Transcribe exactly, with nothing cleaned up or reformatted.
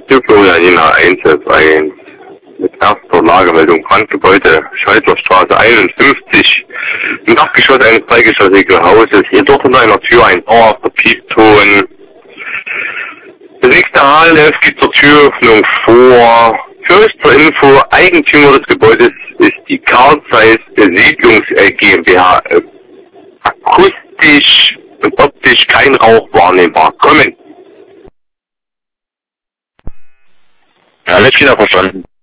Florianina eins F eins mit erster Lagemeldung Brandgebäude Schweizerstraße einundfünfzig. Im Dachgeschoss eines zweigeschossigen Hauses, hier dort unter einer Tür ein dauerhafter Piepton. Bewegte Halle geht zur Türöffnung vor. Für euch zur Info, Eigentümer des Gebäudes ist die Carl Zeiss Besiedlungs GmbH. Akustisch und optisch kein Rauch wahrnehmbar. Kommen. Ja, alles wieder verstanden.